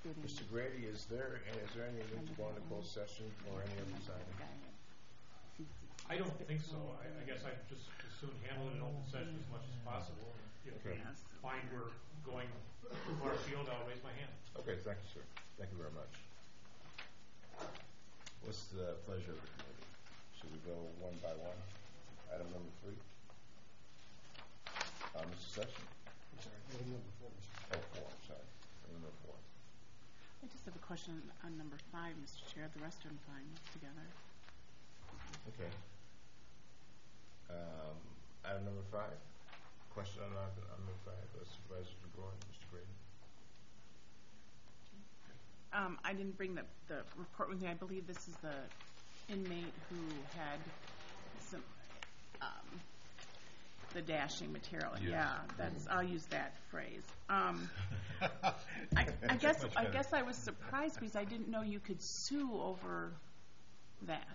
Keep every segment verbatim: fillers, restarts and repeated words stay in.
Mister Grady, is there is there any need to go into closed session for any of these items? I don't think so. I, I guess I'd just as soon handle it in open session as much as possible. If Okay. we find we're going too far afield, I'll raise my hand. Okay, thank you, sir. Thank you very much. What's the pleasure of the committee? Should we go one by one? Item number three. Uh, Mister Session. I'm sorry, item number four. Oh, four. I'm sorry. Item number four. I just have a question on number five, Mister Chair. The rest are fine together. Okay. Um, item number five. Question on item number five. Uh, Supervisor DeGore, Mister Grady. Um, I didn't bring the, the report with me. I believe this is the inmate who had some um, the dashing material. Yes. Yeah, that's. I'll use that phrase. Um, I, I guess I guess I was surprised because I didn't know you could sue over that.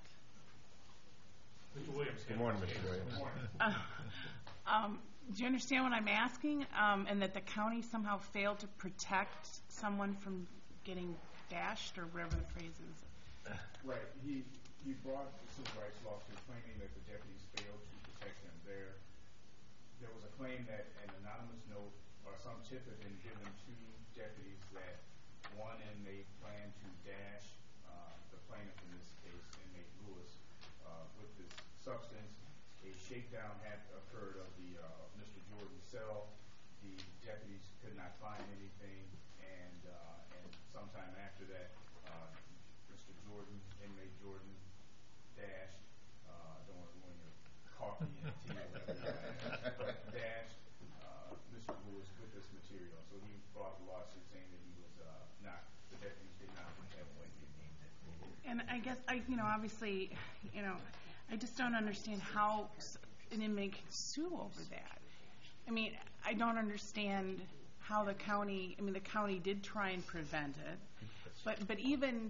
Mister Williams. Good morning, Mister Williams. Uh, um, do you understand what I'm asking? Um, and that the county somehow failed to protect someone from getting dashed, or whatever the phrase is. Right. He he brought the civil rights lawsuit claiming that the deputies failed to protect him. There there was a claim that an anonymous note or some tip had been given to deputies that one inmate planned to dash uh, the plaintiff, in this case, inmate Lewis, uh, with this substance. A shakedown had occurred of the uh, Mister Jordan's cell. The deputies could not find anything, and uh, and sometime after that, uh, Mister Jordan, inmate Jordan, dashed. Uh, don't want to ruin your coffee and tea or whatever you have, but dashed uh, Mister Lewis with this material. So he brought the lawsuit saying that he was uh, not, the deputies did not have what he deemed it. And I guess I, you know, obviously, you know, I just don't understand how an inmate can sue over that. I mean, I don't understand how the county, I mean, the county did try and prevent it, but but even,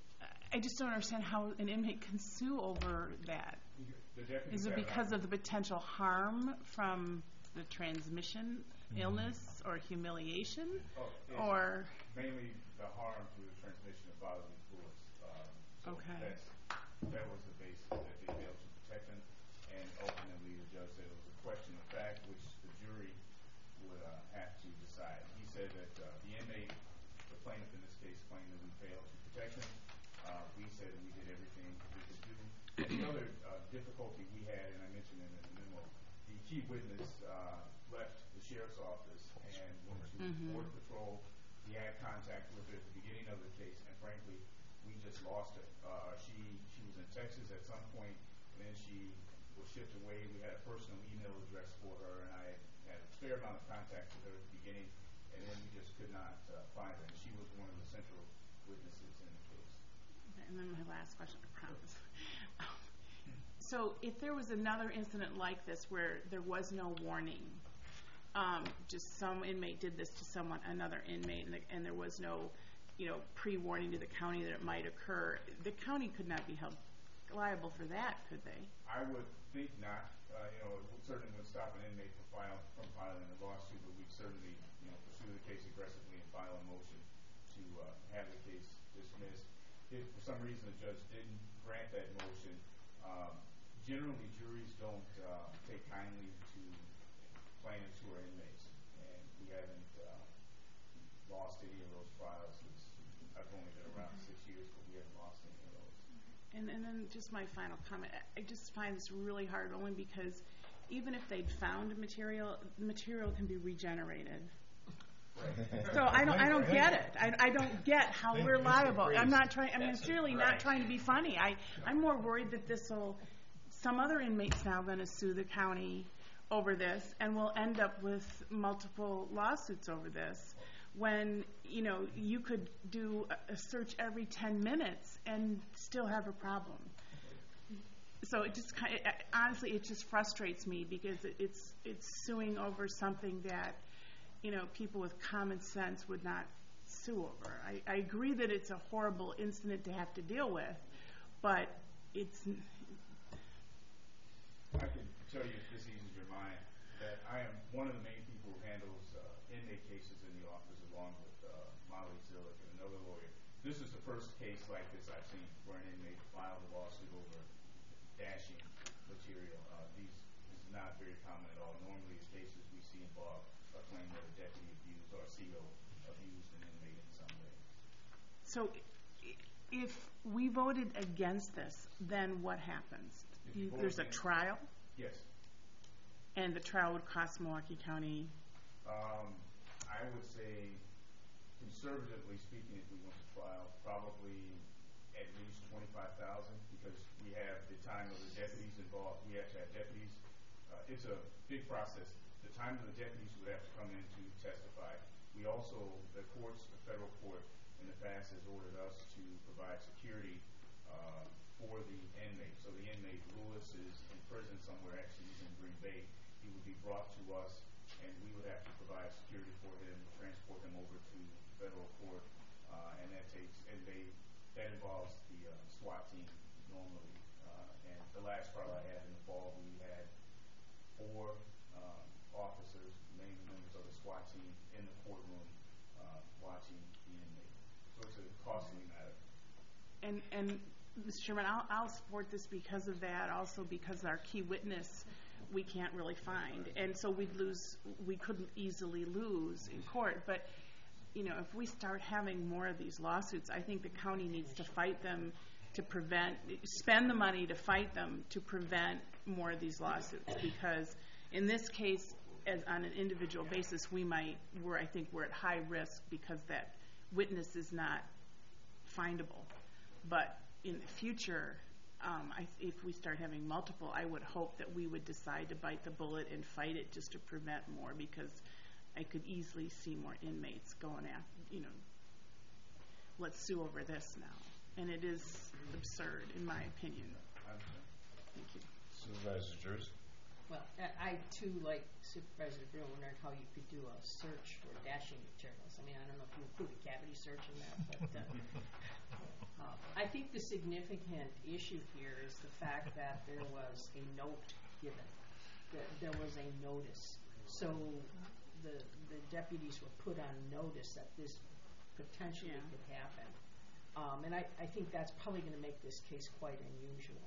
I just don't understand how an inmate can sue over that. Is it because of the potential harm from the transmission, mm-hmm. illness, or humiliation? Oh, or mainly the harm through the transmission of bodily fluids. Um, so okay. That's, that was the basis that they failed to protect him, and ultimately the judge said it was a question of fact, which the jury would uh, have to decide. He said that uh, the inmate, the plaintiff in this case, claimed that we failed to protect him. Uh, we said that we did everything we could do. And the other uh, difficulty we had, and I mentioned in the memo, the key witness uh, left the sheriff's office and went to mm-hmm. Border Patrol. He had contact with her at the beginning of the case, and frankly, we just lost her. Uh, she she was in Texas at some point, and then she was shipped away. We had a personal email address for her, and I had a fair amount of contact with her at the beginning, and then we just could not uh, find her. And she was one of the central witnesses in the case. And then my last question, I promise. So if there was another incident like this where there was no warning, um, just some inmate did this to someone, another inmate, and, the, and there was no, you know, pre-warning to the county that it might occur, the county could not be held liable for that, could they? I would think not. Uh, you know, it certainly would stop an inmate from, file, from filing a lawsuit, but we'd certainly, you know, pursue the case aggressively and file a motion to uh, have the case dismissed. If for some reason the judge didn't grant that motion, um, generally juries don't uh, take kindly to plaintiffs who are inmates, and we haven't uh, lost any of those trials. It's, I've only been around six years, but we haven't lost any of those. And, and then just my final comment, I just find this really hard only because even if they'd found material, material can be regenerated. Right. So I don't, I don't get it. I, I don't get how we're liable. I'm not trying. I mean, it's really not trying to be funny. I, I'm more worried that this will, some other inmates now going to sue the county over this, and we'll end up with multiple lawsuits over this. When you know you could do a search every ten minutes and still have a problem. So it just kind of, honestly, it just frustrates me because it's it's suing over something that, you know, people with common sense would not sue over. I, I agree that it's a horrible incident to have to deal with, but it's. I can tell you, if this eases your mind, that I am one of the main people who handles uh, inmate cases in the office, along with uh, Molly Silic, and another lawyer. This is the first case like this I've seen where an inmate filed a lawsuit over dashing material. Uh, these this is not very common at all. Normally, the cases we see involve a claim that a deputy abused or a C O abused an inmate in some way. So i- if we voted against this, then what happens? If you You- vote There's a against- trial, Yes. and the trial would cost Milwaukee County, Um, I would say, conservatively speaking, if we went to trial, probably at least twenty-five thousand, because we have the time of the deputies involved. We have to have deputies. Uh, it's a big process. The time of the deputies would have to come in to testify. We also, the courts, the federal court in the past has ordered us to provide security uh, for the inmate. So the inmate, Lewis, is in prison somewhere. Actually, he's in Green Bay. He would be brought to us, and we would have to provide security for him, transport him over to federal court, uh, and that takes, and they, that involves the uh, SWAT team normally. Uh, and the last trial I had in the fall, we had four um, officers, main members of the SWAT team, in the courtroom uh, watching the inmate. So it's a costly matter. and, and, Mister Chairman, I'll, I'll support this because of that, also because our key witness we can't really find, and so we'd lose, we could easily lose in court, but, you know, if we start having more of these lawsuits, I think the county needs to fight them to prevent, spend the money to fight them to prevent more of these lawsuits, because in this case, as on an individual basis, we might, we're, I think we're at high risk because that witness is not findable. But in the future, um, I, if we start having multiple, I would hope that we would decide to bite the bullet and fight it just to prevent more, because I could easily see more inmates going after, you know, let's sue over this now. And it is absurd, in my opinion. Thank you. Supervisor Jersey? Well, I I too, like Supervisor Brill, wondered how you could do a search for dashing materials. I mean, I don't know if you include a cavity search in that, but uh, uh, I think the significant issue here is the fact that there was a note given. That there was a notice. So the the deputies were put on notice that this potentially Yeah. could happen. Um, and I, I think that's probably going to make this case quite unusual.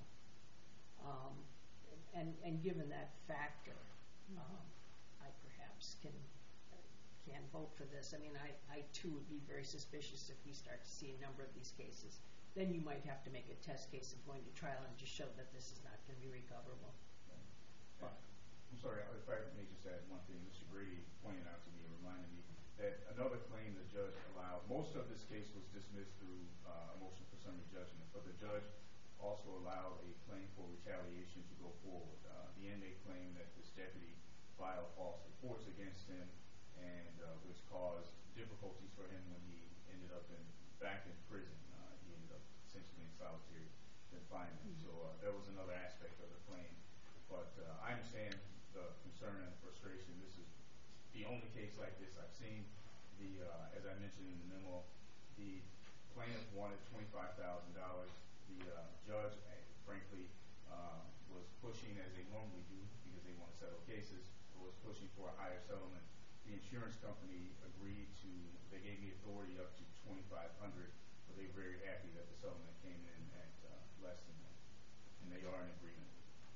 Um, and, and given that factor, um, I perhaps can can vote for this. I mean, I, I too would be very suspicious if we start to see a number of these cases. Then you might have to make a test case of going to trial and just show that this is not going to be recoverable. But, I'm sorry, if I may just add one thing. Mister Brady pointed out to me and reminded me that another claim the judge allowed, most of this case was dismissed through uh, a motion for summary judgment, but the judge also allowed a claim for retaliation to go forward. Uh, the inmate claimed that this deputy filed false reports against him, and uh, which caused difficulties for him when he ended up in back in prison. Uh, he ended up essentially in solitary confinement. So uh, there was another aspect of the claim. But uh, I understand the concern and frustration. This is the only case like this I've seen. The uh, as I mentioned in the memo, the plaintiff wanted twenty-five thousand dollars. The uh, judge, uh, frankly, uh, was pushing, as they normally do, because they want to settle cases, was pushing for a higher settlement. The insurance company agreed to, they gave me authority up to twenty-five hundred dollars, but they were very happy that the settlement came in at uh, less than that. And they are in agreement.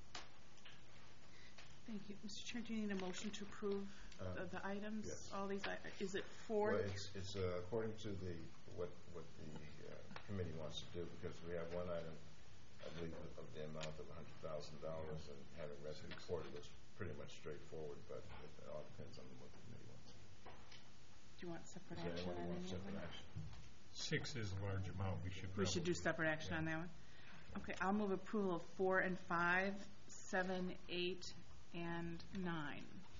Thank you. Mister Chair, do you need a motion to approve Uh, the, the items? yes. All these, i- is it four? Well, it's, it's uh, according to the, what, what the uh, committee wants to do, because we have one item, I believe, of of the amount of one hundred thousand dollars, and having read the report, it looks pretty much straightforward, but it all depends on what the committee wants. Do you want separate Does action anyone on want any of separate them? action? Six is a large amount, we should. We should do probably- separate action on that one? Okay, I'll move approval of four and five, seven, eight, and nine.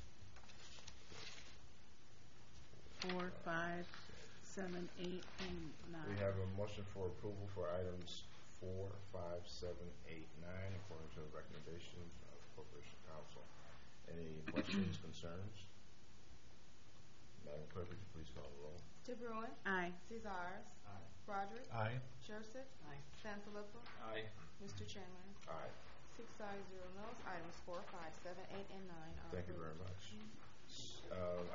Four, five, seven, eight, and nine. We have a motion for approval for items four, five, seven, eight, nine, according to the recommendation of the Corporation Council. Any questions, concerns? Madam Clerk, would you please call the roll? DeBruin, Aye. Cesar's, Aye. Roderick, Aye. Joseph, Aye. Sanfilippo, Aye. Mister Chandler. Aye. Six ayes, zero noes. Items four, five, seven, eight, and nine are Thank you approved. very much. Uh,